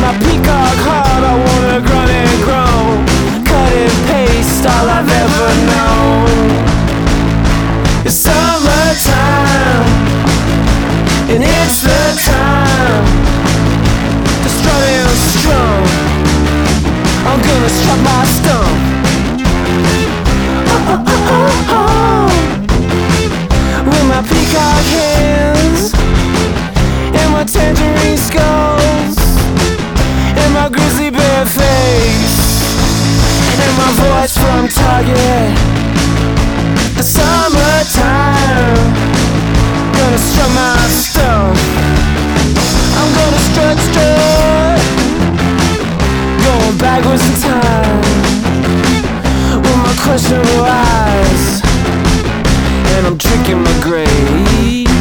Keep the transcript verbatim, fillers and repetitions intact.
my peacock heart, I wanna grunt and groan. Cut and paste, all I've ever known. It's summertime, and it's the time to strut and strum. I'm gonna strut my stump. Oh, oh, oh, oh, oh. With my peacock hands and my tangerine skulls and my grizzly bear face and my voice from Target. The summertime, gonna strut my stuff. I'm gonna strut, strut, going backwards in time with my questionable eyes, and I'm drinking my grave.